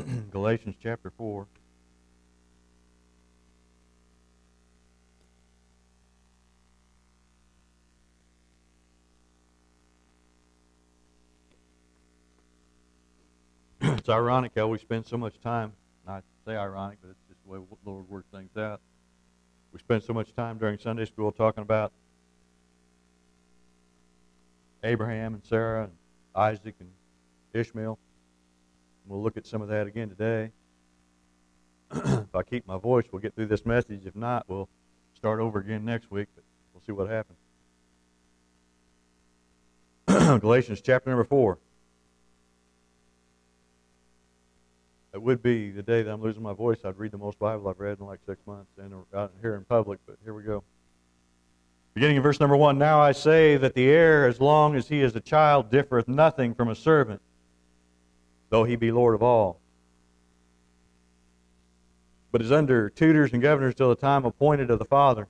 Galatians chapter 4. It's ironic how we spend so much time, not to say ironic, but it's just the way the Lord works things out. We spend so much time during Sunday school talking about Abraham and Sarah and Isaac and Ishmael. We'll look at some of that again today. If I keep my voice, we'll get through this message. If not, we'll start over again next week, but we'll see what happens. Galatians chapter number 4. It would be the day that I'm losing my voice, I'd read the most Bible I've read in like 6 months and out here in public, but here we go. Beginning in verse number 1, Now I say that the heir, as long as he is a child, differeth nothing from a servant, though he be Lord of all, but is under tutors and governors till the time appointed of the Father.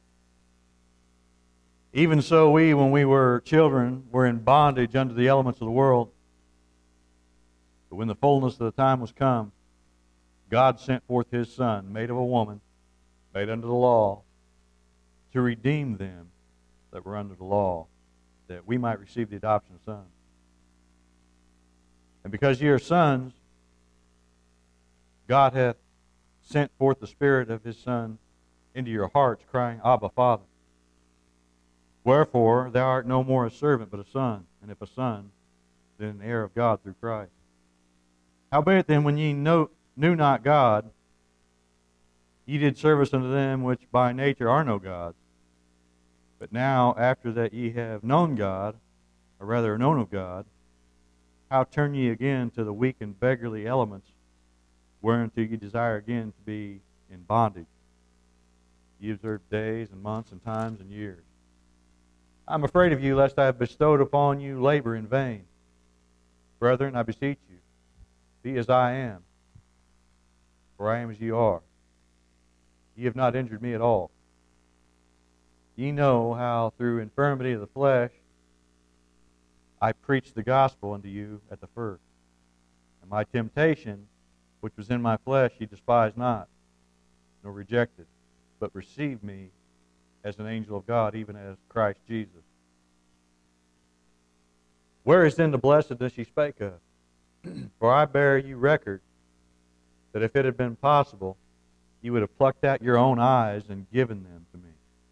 Even so we, when we were children, were in bondage unto the elements of the world. But when the fullness of the time was come, God sent forth His Son, made of a woman, made under the law, to redeem them that were under the law, that we might receive the adoption of sons. And because ye are sons, God hath sent forth the Spirit of His Son into your hearts, crying, Abba, Father. Wherefore thou art no more a servant, but a son, and if a son, then an heir of God through Christ. Howbeit then, when ye knew not God, ye did service unto them which by nature are no gods. But now, after that ye have known God, or rather known of God, how turn ye again to the weak and beggarly elements, whereunto ye desire again to be in bondage? Ye observe days and months and times and years. I am afraid of you, lest I have bestowed upon you labor in vain. Brethren, I beseech you, be as I am, for I am as ye are. Ye have not injured me at all. Ye know how through infirmity of the flesh I preached the gospel unto you at the first. And my temptation, which was in my flesh, ye despised not, nor rejected, but received me as an angel of God, even as Christ Jesus. Where is then the blessedness ye spake of? For I bear you record that if it had been possible, you would have plucked out your own eyes and given them to me.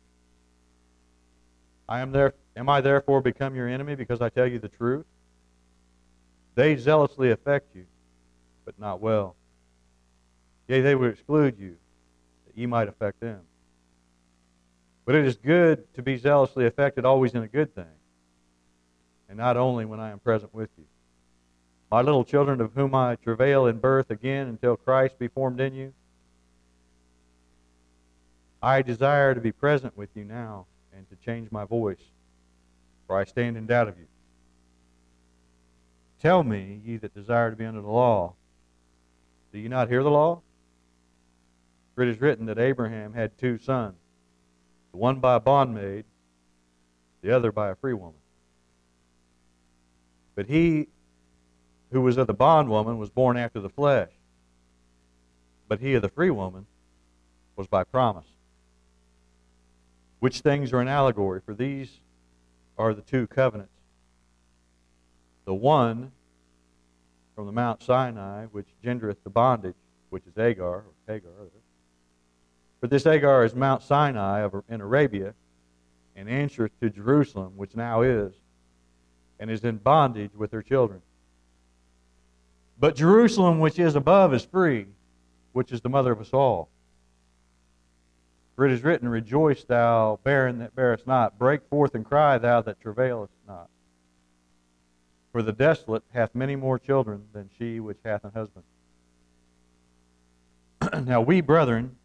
Am I therefore become your enemy because I tell you the truth? They zealously affect you, but not well. Yea, they would exclude you, that ye might affect them. But it is good to be zealously affected always in a good thing, and not only when I am present with you. My little children, of whom I travail in birth again until Christ be formed in you, I desire to be present with you now and to change my voice, for I stand in doubt of you. Tell me, ye that desire to be under the law, do you not hear the law? For it is written that Abraham had 2 sons, the one by a bondmaid, the other by a free woman. But he who was of the bondwoman was born after the flesh, but he of the free woman was by promise. Which things are an allegory? For these are the 2 covenants. The one from the Mount Sinai, which gendereth the bondage, which is Hagar, or Hagar. For this Hagar is Mount Sinai in Arabia, and answereth to Jerusalem, which now is, and is in bondage with her children. But Jerusalem, which is above, is free, which is the mother of us all. For it is written, Rejoice, thou barren that bearest not. Break forth and cry, thou that travailest not. For the desolate hath many more children than she which hath an husband. Now we, brethren,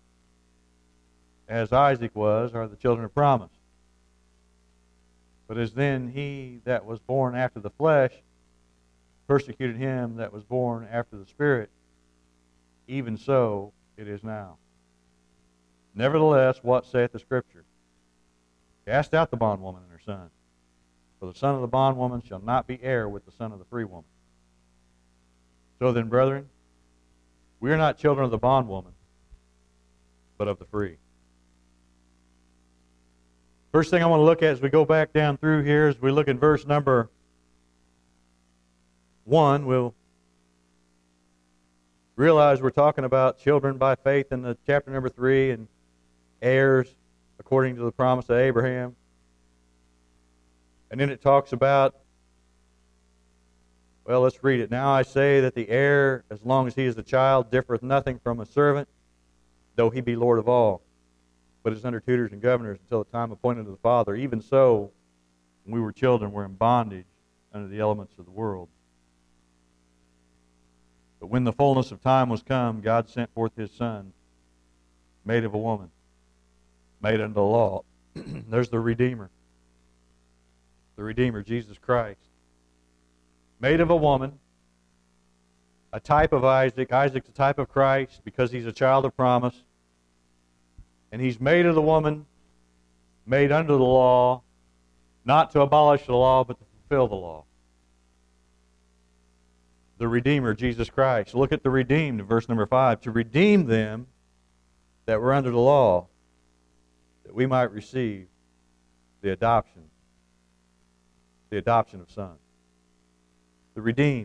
as Isaac was, are the children of promise. But as then he that was born after the flesh persecuted him that was born after the Spirit, even so it is now. Nevertheless, what saith the Scripture? Cast out the bondwoman and her son, for the son of the bondwoman shall not be heir with the son of the free woman. So then, brethren, We are not children of the bondwoman, but of the free. First thing I want to look at as we go back down through here, as we look at verse number 1, we'll realize we're talking about children by faith in the chapter number 3 and heirs according to the promise of Abraham. And then it talks about, well, let's read it. Now I say that the heir, as long as he is a child, differeth nothing from a servant, though he be Lord of all, but is under tutors and governors until the time appointed of the Father. Even so, when we were children, we're in bondage under the elements of the world. But when the fullness of time was come, God sent forth His Son, made of a woman, made under the law. There's the Redeemer. The Redeemer, Jesus Christ. Made of a woman, a type of Isaac. Isaac's a type of Christ because he's a child of promise. And he's made of the woman, made under the law, not to abolish the law, but to fulfill the law. The Redeemer, Jesus Christ. Look at the redeemed in verse number 5. To redeem them that were under the law, that we might receive the adoption of sons. The redeemed.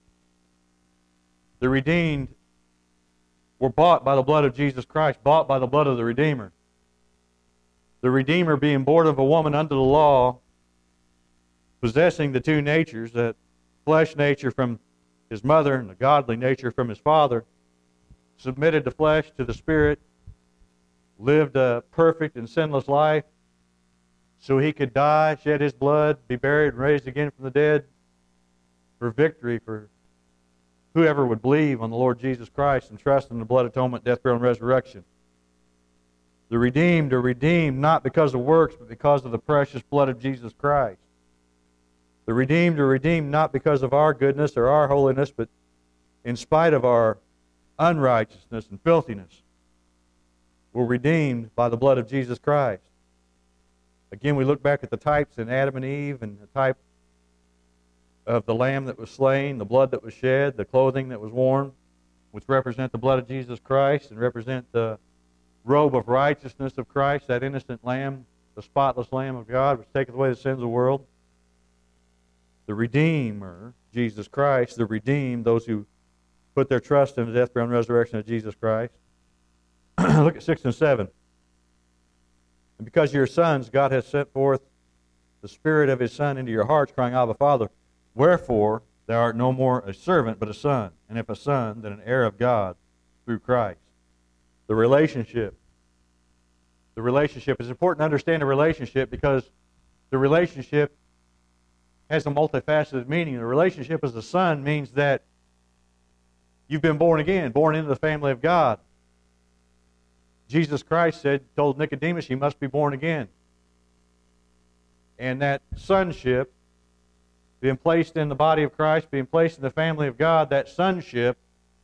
The redeemed were bought by the blood of Jesus Christ, bought by the blood of the Redeemer. The Redeemer being born of a woman under the law, possessing the two natures, that flesh nature from his mother and the godly nature from his father, submitted the flesh to the Spirit, lived a perfect and sinless life so he could die, shed his blood, be buried, and raised again from the dead for victory for whoever would believe on the Lord Jesus Christ and trust in the blood atonement, death, burial, and resurrection. The redeemed are redeemed not because of works, but because of the precious blood of Jesus Christ. The redeemed are redeemed not because of our goodness or our holiness, but in spite of our unrighteousness and filthiness. We're redeemed by the blood of Jesus Christ. Again, we look back at the types in Adam and Eve and the type of the lamb that was slain, the blood that was shed, the clothing that was worn, which represent the blood of Jesus Christ and represent the robe of righteousness of Christ, that innocent lamb, the spotless Lamb of God, which taketh away the sins of the world. The Redeemer, Jesus Christ, the redeemed, those who put their trust in the death, burial, and resurrection of Jesus Christ. Look at 6 and 7. And because you're sons, God has sent forth the Spirit of His Son into your hearts, crying, Abba, Father. Wherefore, thou art no more a servant, but a son. And if a son, then an heir of God through Christ. The relationship. The relationship. It's important to understand the relationship because the relationship has a multifaceted meaning. The relationship as a son means that you've been born again, born into the family of God. Jesus Christ told Nicodemus, you must be born again. And that sonship, being placed in the body of Christ, being placed in the family of God, that sonship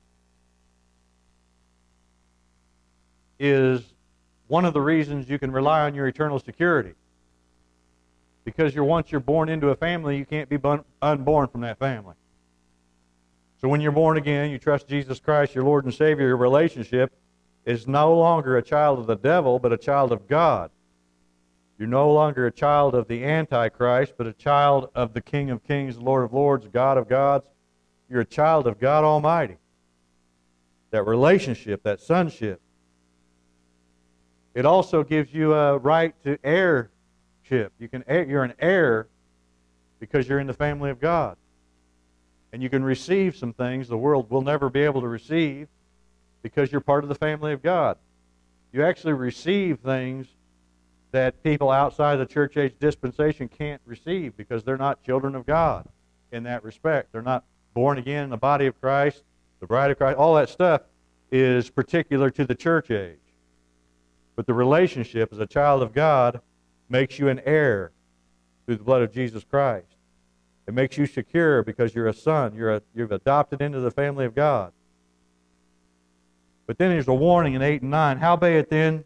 is one of the reasons you can rely on your eternal security. Because once you're born into a family, you can't be unborn from that family. So when you're born again, you trust Jesus Christ, your Lord and Savior, your relationship is no longer a child of the devil, but a child of God. You're no longer a child of the Antichrist, but a child of the King of Kings, Lord of Lords, God of gods. You're a child of God Almighty. That relationship, that sonship. It also gives you a right to heirship. You're an heir because you're in the family of God. And you can receive some things the world will never be able to receive because you're part of the family of God. You actually receive things that people outside the church age dispensation can't receive because they're not children of God in that respect. They're not born again in the body of Christ, the bride of Christ. All that stuff is particular to the church age. But the relationship as a child of God makes you an heir through the blood of Jesus Christ. It makes you secure because you're a son. You've adopted into the family of God. But then there's a warning in 8 and 9. Howbeit then,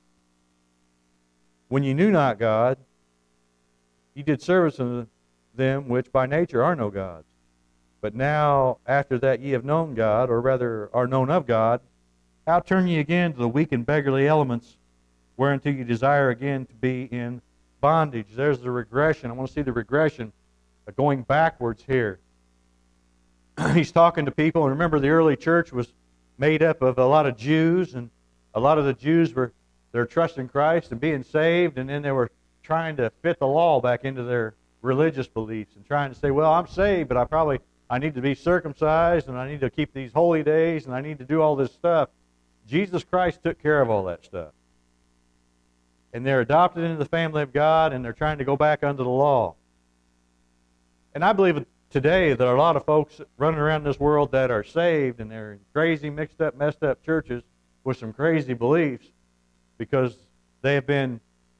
when ye knew not God, ye did service unto them which by nature are no gods. But now, after that ye have known God, or rather are known of God, how turn ye again to the weak and beggarly elements, whereunto you desire again to be in bondage? There's the regression. I want to see the regression going backwards here. He's talking to people, and remember the early church was made up of a lot of Jews, and a lot of the Jews they're trusting Christ and being saved, and then they were trying to fit the law back into their religious beliefs and trying to say, well, I'm saved, but I need to be circumcised, and I need to keep these holy days, and I need to do all this stuff. Jesus Christ took care of all that stuff. And they're adopted into the family of God, and they're trying to go back under the law. And I believe today that a lot of folks running around this world that are saved, and they're in crazy, mixed up, messed up churches with some crazy beliefs because they have been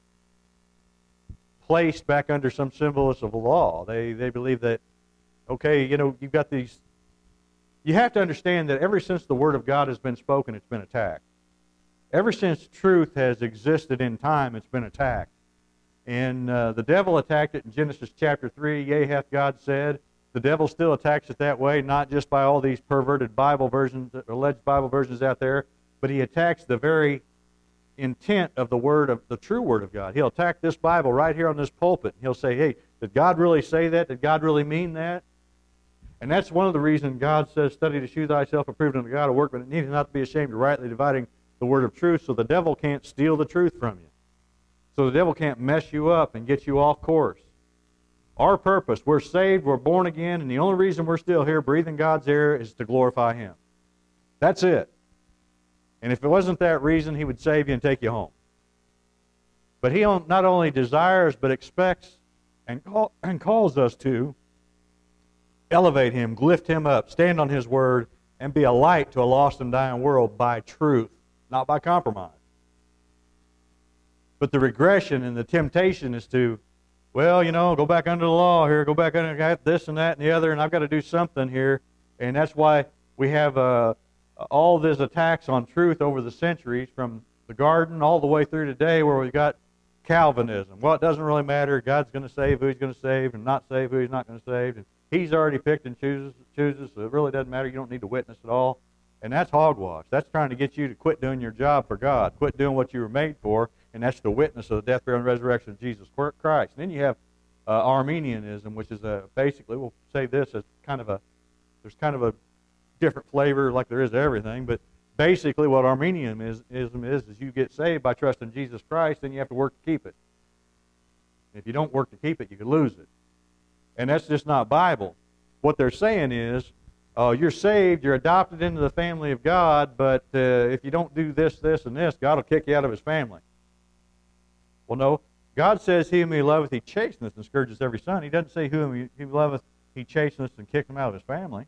placed back under some semblance of the law. They believe that, okay, you've got these. You have to understand that ever since the Word of God has been spoken, it's been attacked. Ever since truth has existed in time, it's been attacked. And the devil attacked it in Genesis chapter 3, yea, hath God said. The devil still attacks it that way, not just by all these perverted Bible versions, alleged Bible versions out there, but he attacks the very intent of the true Word of God. He'll attack this Bible right here on this pulpit. He'll say, hey, did God really say that? Did God really mean that? And that's one of the reasons God says, study to shew thyself approved unto God, a workman that needeth not to be ashamed of rightly dividing the word of truth, so the devil can't steal the truth from you. So the devil can't mess you up and get you off course. Our purpose, we're saved, we're born again, and the only reason we're still here breathing God's air is to glorify Him. That's it. And if it wasn't that reason, He would save you and take you home. But He not only desires, but expects and calls us to elevate Him, lift Him up, stand on His Word, and be a light to a lost and dying world by truth, not by compromise. But the regression and the temptation is to, well, go back under the law here, go back under this and that and the other, and I've got to do something here. And that's why we have all these attacks on truth over the centuries, from the garden all the way through today, where we've got Calvinism. Well, it doesn't really matter. God's going to save who He's going to save and not save who He's not going to save. And He's already picked and chooses, so it really doesn't matter. You don't need to witness at all. And that's hogwash. That's trying to get you to quit doing your job for God, quit doing what you were made for, and that's the witness of the death, burial, and resurrection of Jesus Christ. And then you have Arminianism, which is basically, we'll say this as there's kind of a different flavor like there is to everything, but basically what Arminianism is you get saved by trusting Jesus Christ, then you have to work to keep it. If you don't work to keep it, you could lose it. And that's just not Bible. What they're saying is, you're saved, you're adopted into the family of God, but if you don't do this, this, and this, God will kick you out of His family. Well, no. God says, he whom He loveth, He chasteneth and scourgeth every son. He doesn't say, whom He loveth, He chasteneth and kicks him out of His family.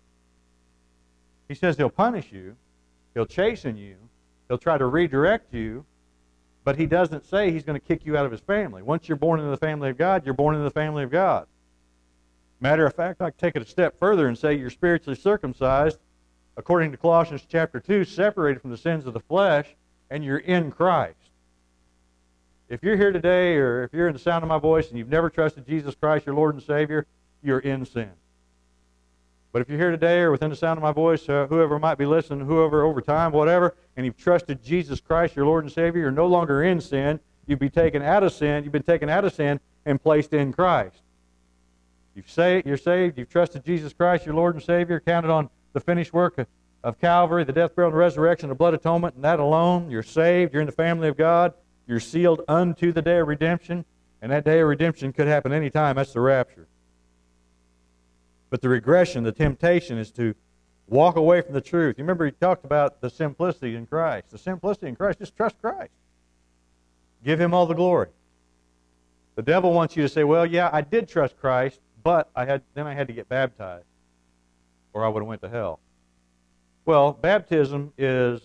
He says He'll punish you, He'll chasten you, He'll try to redirect you, but He doesn't say He's going to kick you out of His family. Once you're born into the family of God, you're born into the family of God. Matter of fact, I can take it a step further and say you're spiritually circumcised, according to Colossians chapter 2, separated from the sins of the flesh, and you're in Christ. If you're here today, or if you're in the sound of my voice and you've never trusted Jesus Christ, your Lord and Savior, you're in sin. But if you're here today or within the sound of my voice, whoever might be listening, whoever over time, whatever, and you've trusted Jesus Christ, your Lord and Savior, you're no longer in sin. You've been taken out of sin. You've been taken out of sin and placed in Christ. You're saved. You've trusted Jesus Christ, your Lord and Savior, counted on the finished work of Calvary, the death, burial, and resurrection, the blood atonement, and that alone. You're saved. You're in the family of God. You're sealed unto the day of redemption, and that day of redemption could happen any time. That's the rapture. But the regression, the temptation, is to walk away from the truth. You remember he talked about the simplicity in Christ. The simplicity in Christ, just trust Christ. Give Him all the glory. The devil wants you to say, well, yeah, I did trust Christ, but I had to get baptized, or I would have went to hell. Well, baptism is,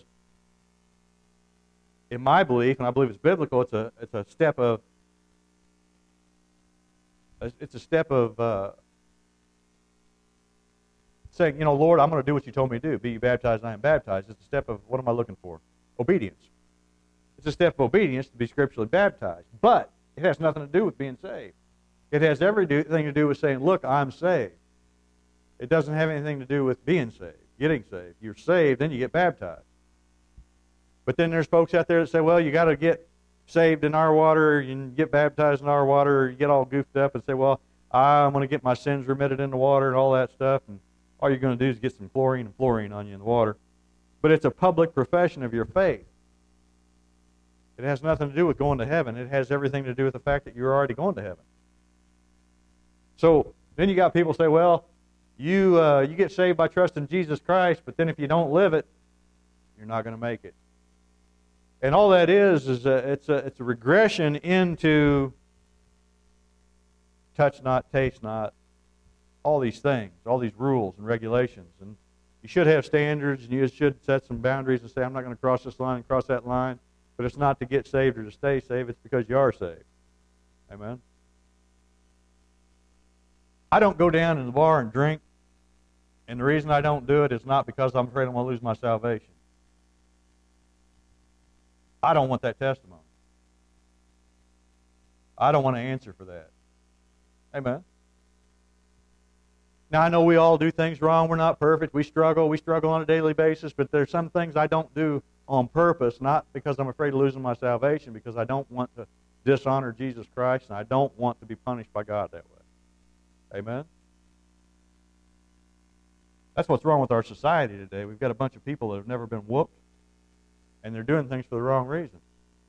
in my belief, and I believe it's biblical, it's a step of saying, Lord, I'm going to do what you told me to do. Be you baptized, and I am baptized. It's a step of, what am I looking for? Obedience. It's a step of obedience to be scripturally baptized. But it has nothing to do with being saved. It has everything to do with saying, look, I'm saved. It doesn't have anything to do with being saved, getting saved. You're saved, then you get baptized. But then there's folks out there that say, well, you got to get saved in our water, and get baptized in our water, or you get all goofed up and say, well, I'm going to get my sins remitted in the water and all that stuff, and all you're going to do is get some chlorine and fluorine on you in the water. But it's a public profession of your faith. It has nothing to do with going to heaven. It has everything to do with the fact that you're already going to heaven. So then you got people say, well, you get saved by trusting Jesus Christ, but then if you don't live it, you're not going to make it. And all that is it's a regression into touch not, taste not, all these things, all these rules and regulations. And you should have standards, and you should set some boundaries and say, I'm not going to cross this line and cross that line. But it's not to get saved or to stay saved. It's because you are saved. Amen? I don't go down in the bar and drink. And the reason I don't do it is not because I'm afraid I'm going to lose my salvation. I don't want that testimony. I don't want to answer for that. Amen? Now, I know we all do things wrong. We're not perfect. We struggle. We struggle on a daily basis. But there's some things I don't do on purpose, not because I'm afraid of losing my salvation, because I don't want to dishonor Jesus Christ, and I don't want to be punished by God that way. Amen? That's what's wrong with our society today. We've got a bunch of people that have never been whooped, and they're doing things for the wrong reason.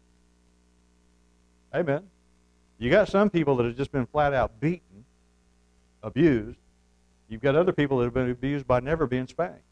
Amen? You got some people that have just been flat out beaten, abused. You've got other people that have been abused by never being spanked.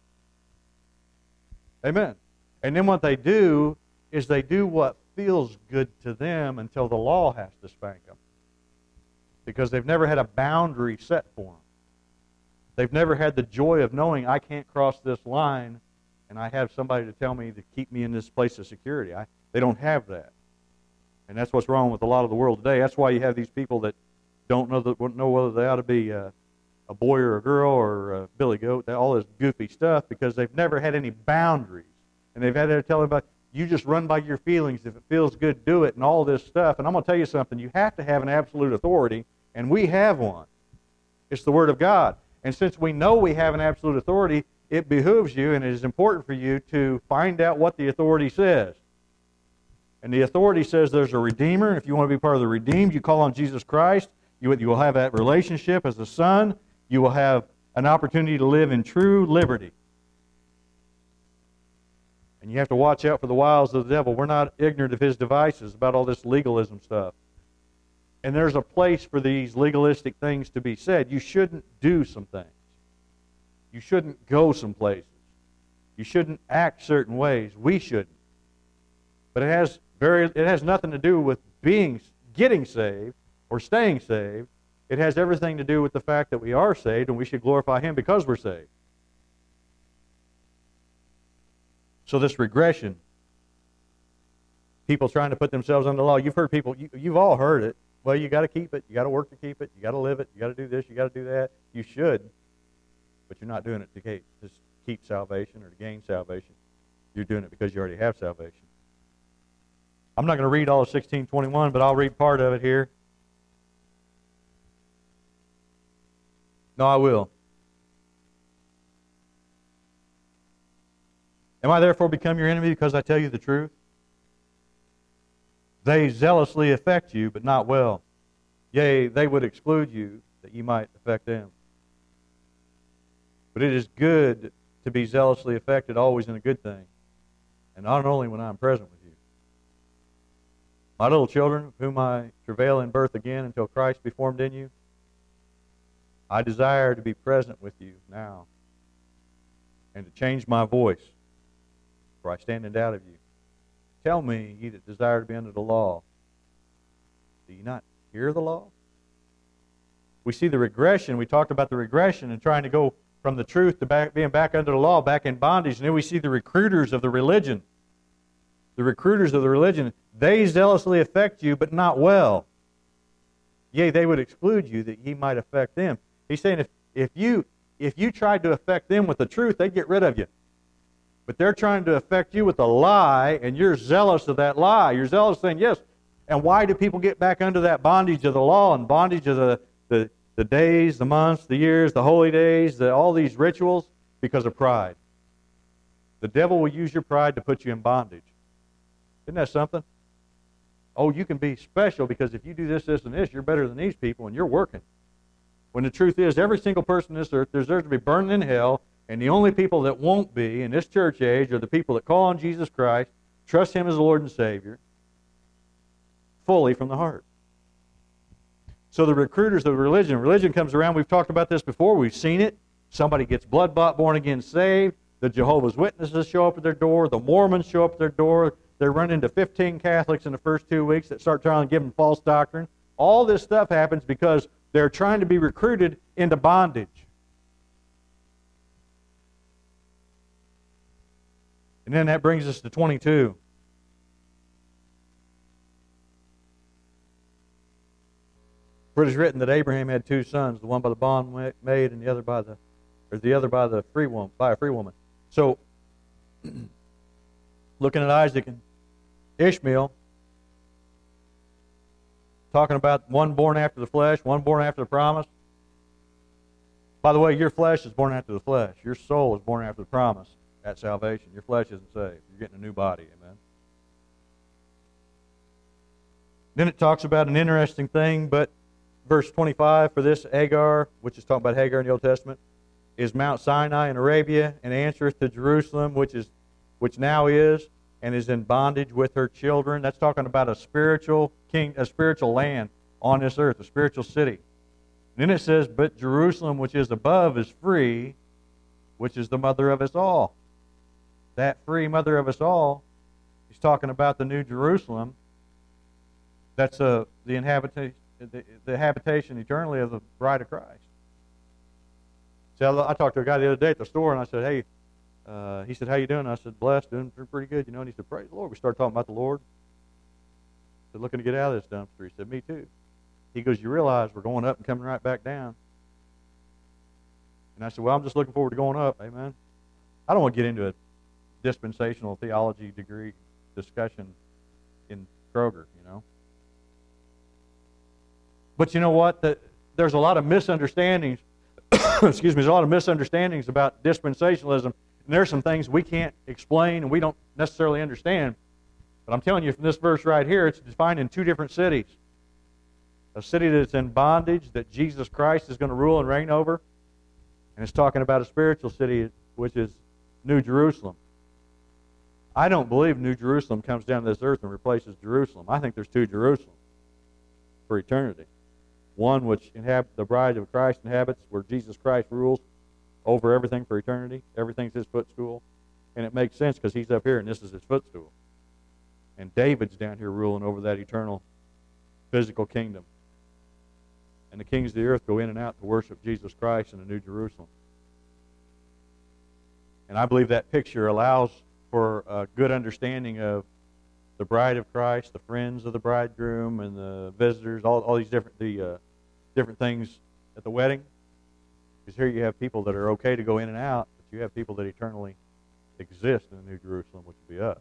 Amen? And then what they do is they do what feels good to them until the law has to spank them. Because they've never had a boundary set for them. They've never had the joy of knowing I can't cross this line and I have somebody to tell me to keep me in this place of security. They don't have that. And that's what's wrong with a lot of the world today. That's why you have these people that don't know whether they ought to be a boy or a girl or a billy goat, all this goofy stuff, because they've never had any boundaries. And they've had to tell them about, you just run by your feelings. If it feels good, do it, and all this stuff. And I'm going to tell you something. You have to have an absolute authority, and we have one. It's the Word of God. And since we know we have an absolute authority, it behooves you, and it is important for you to find out what the authority says. And the authority says there's a Redeemer. And if you want to be part of the redeemed, you call on Jesus Christ. You will have that relationship as a son. You will have an opportunity to live in true liberty. And you have to watch out for the wiles of the devil. We're not ignorant of his devices about all this legalism stuff. And there's a place for these legalistic things to be said. You shouldn't do some things. You shouldn't go some places. You shouldn't act certain ways. We shouldn't. But it has nothing to do with getting saved or staying saved. It has everything to do with the fact that we are saved and we should glorify Him because we're saved. So this regression, people trying to put themselves under the law. You've heard people, you've all heard it. Well, you got to keep it. You got to work to keep it. You got to live it. You got to do this. You got to do that. You should, but you're not doing it to keep salvation or to gain salvation. You're doing it because you already have salvation. I'm not going to read all of 16:21, but I'll read part of it here. No, I will. Am I therefore become your enemy because I tell you the truth? They zealously affect you, but not well. Yea, they would exclude you, that you might affect them. But it is good to be zealously affected, always in a good thing, and not only when I am present with you. My little children, whom I travail in birth again until Christ be formed in you, I desire to be present with you now, and to change my voice, for I stand in doubt of you. Tell me, ye that desire to be under the law, do you not hear the law? We see the regression. We talked about the regression and trying to go from the truth to being back under the law, back in bondage. And then we see the recruiters of the religion. The recruiters of the religion, they zealously affect you, but not well. Yea, they would exclude you, that ye might affect them. He's saying if you tried to affect them with the truth, they'd get rid of you. But they're trying to affect you with a lie, and you're zealous of that lie. You're zealous saying, yes. And why do people get back under that bondage of the law and bondage of the the days, the months, the years, the holy days, all these rituals because of pride. The devil will use your pride to put you in bondage. Isn't that something? Oh, you can be special because if you do this, this, and this, you're better than these people, and you're working. When the truth is, every single person on this earth deserves to be burned in hell, and the only people that won't be in this church age are the people that call on Jesus Christ, trust Him as the Lord and Savior, fully from the heart. So the recruiters of religion comes around. We've talked about this before. We've seen it. Somebody gets blood-bought, born-again, saved. The Jehovah's Witnesses show up at their door. The Mormons show up at their door. They run into 15 Catholics in the first 2 weeks that start trying to give them false doctrine. All this stuff happens because they're trying to be recruited into bondage. And then that brings us to 22. For it is written that Abraham had 2 sons, the one by the bondmaid and the other by a free woman. So, looking at Isaac and Ishmael, talking about one born after the flesh, one born after the promise. By the way, your flesh is born after the flesh. Your soul is born after the promise at salvation. Your flesh isn't saved. You're getting a new body, amen. Then it talks about an interesting thing, but verse 25, for this Hagar, which is talking about Hagar in the Old Testament, is Mount Sinai in Arabia, and answereth to Jerusalem, which now is, and is in bondage with her children. That's talking about a spiritual land on this earth, a spiritual city. And then it says, but Jerusalem, which is above, is free, which is the mother of us all. That free mother of us all, he's talking about the New Jerusalem. That's the habitation eternally of the bride of Christ. See, I talked to a guy the other day at the store, and I said, hey, he said, how you doing? I said, blessed, doing pretty good, And he said, praise the Lord. We started talking about the Lord. I said, looking to get out of this dumpster. He said, me too. He goes, you realize we're going up and coming right back down. And I said, well, I'm just looking forward to going up, amen. I don't want to get into a dispensational theology degree discussion in Kroger, But you know what? There's a lot of misunderstandings. Excuse me. There's a lot of misunderstandings about dispensationalism, and there's some things we can't explain and we don't necessarily understand. But I'm telling you, from this verse right here, it's defined in 2 different cities. A city that's in bondage that Jesus Christ is going to rule and reign over, and it's talking about a spiritual city, which is New Jerusalem. I don't believe New Jerusalem comes down to this earth and replaces Jerusalem. I think there's 2 Jerusalems for eternity. One which the bride of Christ inhabits, where Jesus Christ rules over everything for eternity. Everything's His footstool. And it makes sense because He's up here and this is His footstool. And David's down here ruling over that eternal physical kingdom. And the kings of the earth go in and out to worship Jesus Christ in the New Jerusalem. And I believe that picture allows for a good understanding of the bride of Christ, the friends of the bridegroom, and the visitors, all these different things at the wedding. Because here you have people that are okay to go in and out, but you have people that eternally exist in the New Jerusalem, which will be us.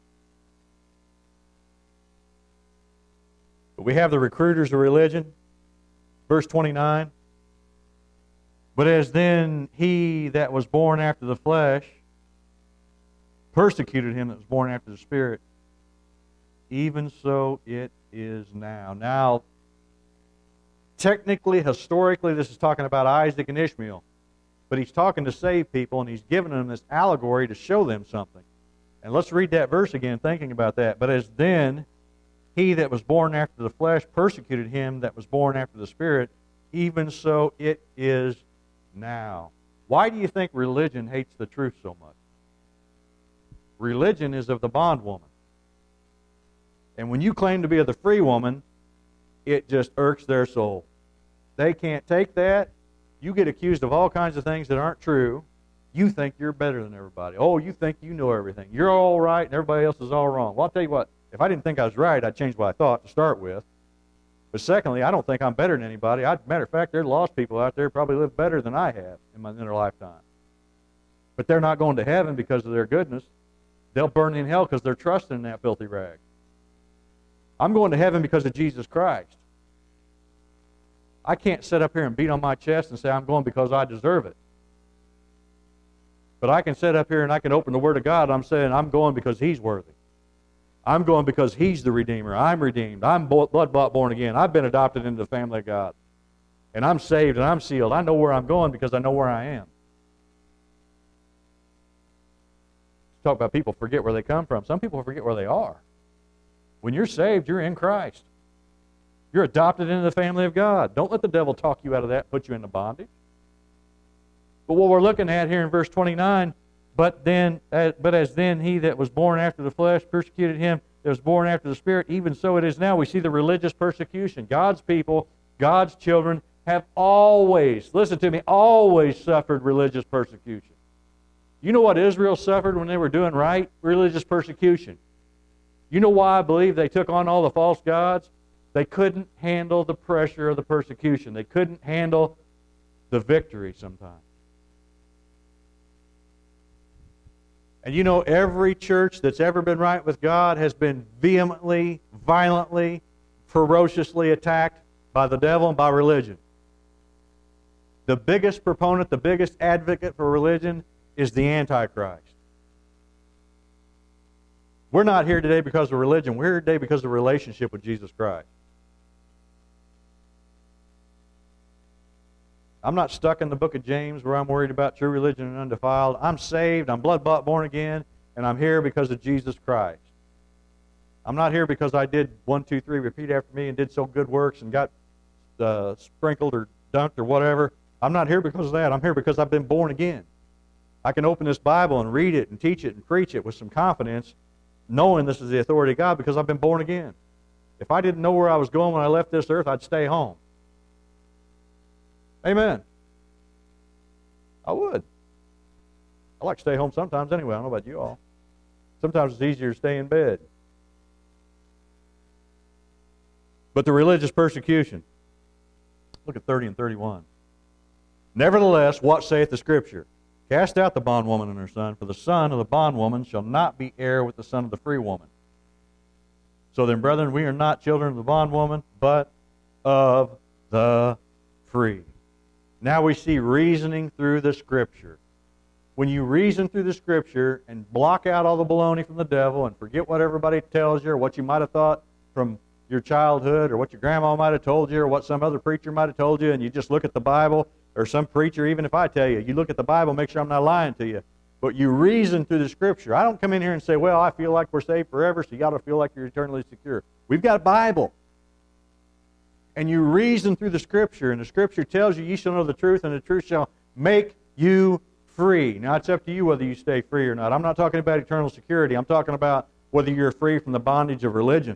But we have the recruiters of religion. Verse 29. But as then he that was born after the flesh persecuted him that was born after the Spirit, even so it is now. Now, technically, historically, this is talking about Isaac and Ishmael. But he's talking to save people, and he's giving them this allegory to show them something. And let's read that verse again, thinking about that. But as then he that was born after the flesh persecuted him that was born after the Spirit, even so it is now. Why do you think religion hates the truth so much? Religion is of the bondwoman. And when you claim to be of the free woman, it just irks their soul. They can't take that. You get accused of all kinds of things that aren't true. You think you're better than everybody. Oh, you think you know everything. You're all right and everybody else is all wrong. Well, I'll tell you what, if I didn't think I was right, I'd change what I thought to start with. But secondly, I don't think I'm better than anybody. Matter of fact, there are lost people out there who probably live better than I have in their lifetime. But they're not going to heaven because of their goodness. They'll burn in hell because they're trusting in that filthy rag. I'm going to heaven because of Jesus Christ. I can't sit up here and beat on my chest and say I'm going because I deserve it. But I can sit up here and I can open the Word of God and I'm saying I'm going because He's worthy. I'm going because He's the Redeemer. I'm redeemed. I'm blood-bought, born again. I've been adopted into the family of God. And I'm saved and I'm sealed. I know where I'm going because I know where I am. Talk about people forget where they come from. Some people forget where they are. When you're saved, you're in Christ. You're adopted into the family of God. Don't let the devil talk you out of that and put you into bondage. But what we're looking at here in verse 29, but as then he that was born after the flesh persecuted him that was born after the Spirit, even so it is now. We see the religious persecution. God's people, God's children have always, listen to me, always suffered religious persecution. You know what Israel suffered when they were doing right? Religious persecution. You know why I believe they took on all the false gods? They couldn't handle the pressure of the persecution. They couldn't handle the victory sometimes. And you know, every church that's ever been right with God has been vehemently, violently, ferociously attacked by the devil and by religion. The biggest proponent, the biggest advocate for religion is the Antichrist. We're not here today because of religion. We're here today because of the relationship with Jesus Christ. I'm not stuck in the book of James where I'm worried about true religion and undefiled. I'm saved, I'm blood-bought, born again, and I'm here because of Jesus Christ. I'm not here because I did 1, 2, 3, repeat after me, and did so good works and got sprinkled or dunked or whatever. I'm not here because of that. I'm here because I've been born again. I can open this Bible and read it and teach it and preach it with some confidence, knowing this is the authority of God because I've been born again. If I didn't know where I was going when I left this earth, I'd stay home. Amen. I would. I like to stay home sometimes anyway. I don't know about you all. Sometimes it's easier to stay in bed. But the religious persecution. Look at 30 and 31. Nevertheless, what saith the Scripture? Cast out the bondwoman and her son, for the son of the bondwoman shall not be heir with the son of the free woman. So then, brethren, we are not children of the bondwoman, but of the free. Now we see reasoning through the Scripture. When you reason through the Scripture and block out all the baloney from the devil and forget what everybody tells you or what you might have thought from your childhood or what your grandma might have told you or what some other preacher might have told you, and you just look at the Bible, or some preacher, even if I tell you, you look at the Bible, make sure I'm not lying to you. But you reason through the Scripture. I don't come in here and say, well, I feel like we're saved forever, so you got to feel like you're eternally secure. We've got a Bible. And you reason through the Scripture, and the Scripture tells you, ye shall know the truth, and the truth shall make you free. Now, it's up to you whether you stay free or not. I'm not talking about eternal security. I'm talking about whether you're free from the bondage of religion.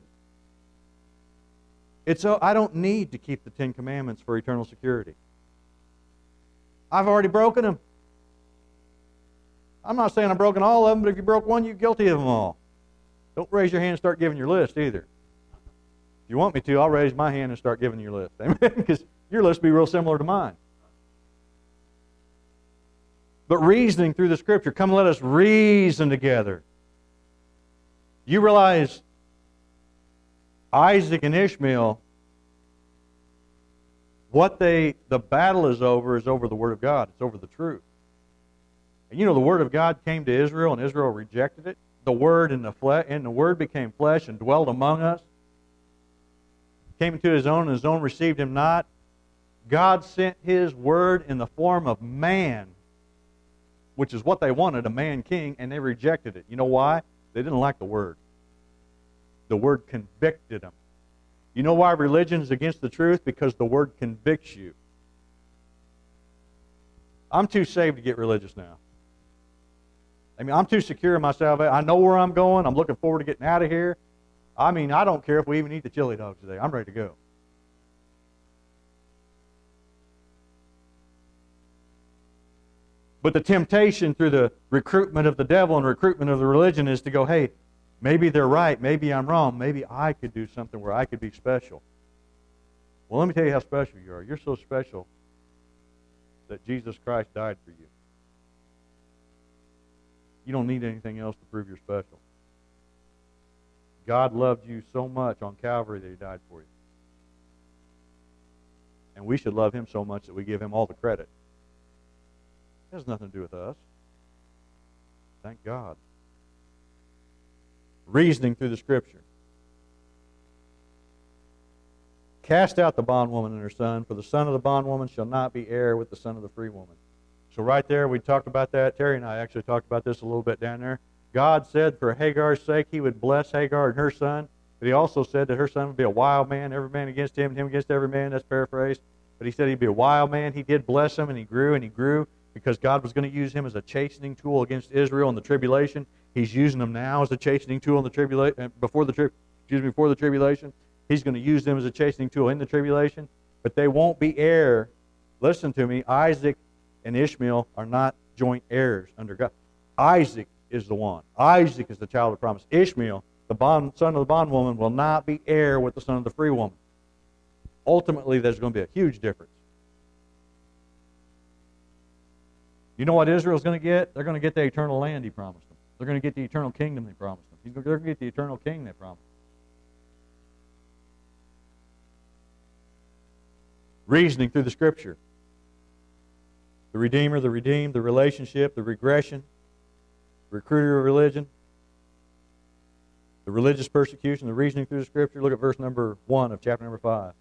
I don't need to keep the Ten Commandments for eternal security. I've already broken them. I'm not saying I've broken all of them, but if you broke one, you're guilty of them all. Don't raise your hand and start giving your list either. If you want me to, I'll raise my hand and start giving your list. Amen? Because your list will be real similar to mine. But reasoning through the Scripture, come let us reason together. You realize Isaac and Ishmael, the battle is over the Word of God. It's over the truth. And you know, the Word of God came to Israel, and Israel rejected it. The Word and the Word became flesh and dwelled among us. Came into His own, and His own received Him not. God sent His Word in the form of man, which is what they wanted, a man king, and they rejected it. You know why? They didn't like the Word. The Word convicted them. You know why religion is against the truth? Because the Word convicts you. I'm too saved to get religious now. I mean, I'm too secure in my salvation. I know where I'm going. I'm looking forward to getting out of here. I mean, I don't care if we even eat the chili dogs today. I'm ready to go. But the temptation through the recruitment of the devil and recruitment of the religion is to go, hey, maybe they're right. Maybe I'm wrong. Maybe I could do something where I could be special. Well, let me tell you how special you are. You're so special that Jesus Christ died for you. You don't need anything else to prove you're special. God loved you so much on Calvary that He died for you. And we should love him so much that we give him all the credit. It has nothing to do with us. Thank God. Reasoning through the Scripture. Cast out the bondwoman and her son, for the son of the bondwoman shall not be heir with the son of the free woman. So right there, we talked about that. Terry and I actually talked about this a little bit down there. God said for Hagar's sake he would bless Hagar and her son, but he also said that her son would be a wild man, every man against him, and him against every man. That's paraphrased. But he said he'd be a wild man. He did bless him, and he grew, because God was going to use him as a chastening tool against Israel in the tribulation. He's using them now as a chastening tool in the tribulation, before the tribulation. He's going to use them as a chastening tool in the tribulation, but they won't be heir. Listen to me, Isaac and Ishmael are not joint heirs under God. Isaac is the one. Isaac is the child of promise. Ishmael, the son of the bondwoman, will not be heir with the son of the free woman. Ultimately, there's going to be a huge difference. You know what Israel's going to get? They're going to get the eternal land he promised them. They're going to get the eternal kingdom he promised them. They're going to get the eternal king they promised them. Reasoning through the Scripture. The Redeemer, the redeemed, the relationship, the regression, the recruiter of religion, the religious persecution, the reasoning through the Scripture. Look at verse number 1 of chapter number 5.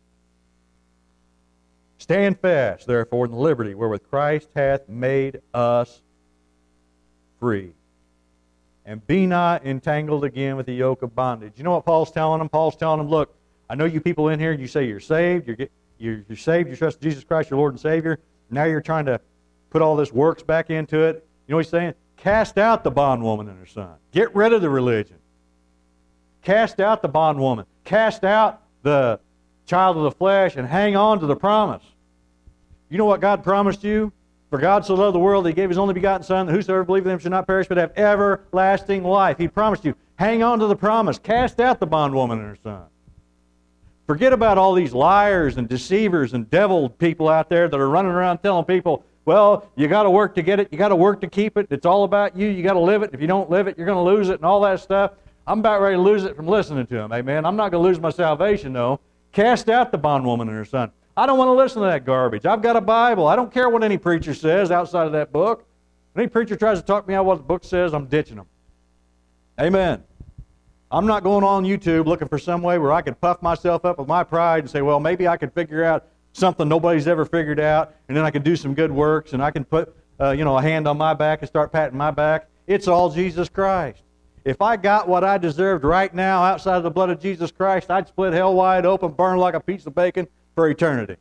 Stand fast, therefore, in the liberty wherewith Christ hath made us free. And be not entangled again with the yoke of bondage. You know what Paul's telling them? Paul's telling them, look, I know you people in here, you say you're saved, you're saved, you trust Jesus Christ, your Lord and Savior. Now you're trying to put all this works back into it. You know what he's saying? Cast out the bondwoman and her son. Get rid of the religion. Cast out the bondwoman. Cast out the child of the flesh and hang on to the promise. You know what God promised you? For God so loved the world that he gave his only begotten Son, that whosoever believeth in him shall not perish but have everlasting life. He promised you. Hang on to the promise. Cast out the bondwoman and her son. Forget about all these liars and deceivers and devil people out there that are running around telling people, well, you got to work to get it. You got to work to keep it. It's all about you. You got to live it. If you don't live it, you're going to lose it and all that stuff. I'm about ready to lose it from listening to them. Amen. I'm not going to lose my salvation, though. Cast out the bondwoman and her son. I don't want to listen to that garbage. I've got a Bible. I don't care what any preacher says outside of that book. When any preacher tries to talk me out what the book says, I'm ditching them. Amen. I'm not going on YouTube looking for some way where I could puff myself up with my pride and say, well, maybe I could figure out something nobody's ever figured out, and then I can do some good works, and I can put a hand on my back and start patting my back. It's all Jesus Christ. If I got what I deserved right now outside of the blood of Jesus Christ, I'd split hell wide open, burn like a piece of bacon for eternity.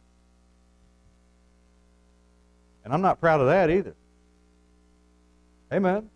And I'm not proud of that either. Amen.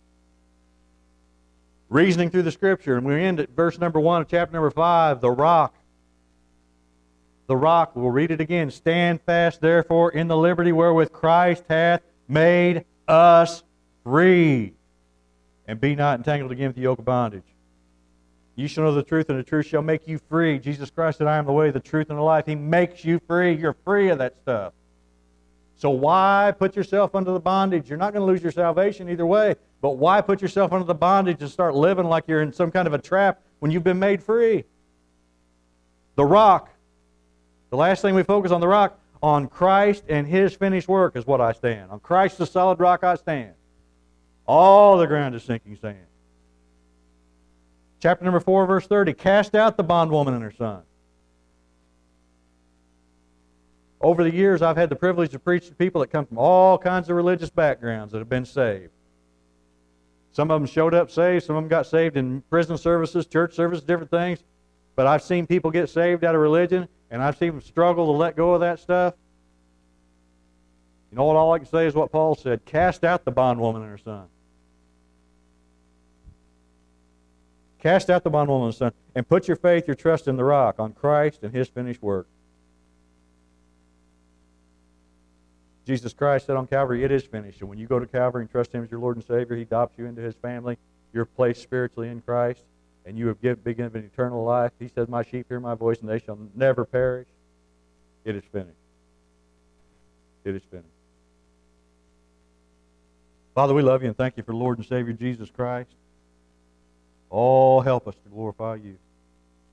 Reasoning through the Scripture, and we end at verse number 1 of chapter number 5, the rock. The rock, we'll read it again. Stand fast, therefore, in the liberty wherewith Christ hath made us free. And be not entangled again with the yoke of bondage. You shall know the truth, and the truth shall make you free. Jesus Christ said, I am the way, the truth, and the life. He makes you free. You're free of that stuff. So why put yourself under the bondage? You're not going to lose your salvation either way. But why put yourself under the bondage and start living like you're in some kind of a trap when you've been made free? The rock. The last thing we focus on, the rock. On Christ and His finished work is what I stand. On Christ the solid rock I stand. All the ground is sinking sand. Chapter number 4, verse 30. Cast out the bondwoman and her son. Over the years, I've had the privilege to preach to people that come from all kinds of religious backgrounds that have been saved. Some of them showed up saved. Some of them got saved in prison services, church services, different things. But I've seen people get saved out of religion, and I've seen them struggle to let go of that stuff. You know what? All I can say is what Paul said. Cast out the bondwoman and her son. Cast out the bondwoman and her son, and put your faith, your trust in the rock, on Christ and His finished work. Jesus Christ said on Calvary, it is finished. And when you go to Calvary and trust Him as your Lord and Savior, He adopts you into His family. You're placed spiritually in Christ, and you have been given eternal life. He said, my sheep hear my voice, and they shall never perish. It is finished. It is finished. Father, we love You and thank You for Lord and Savior Jesus Christ. Oh, help us to glorify You.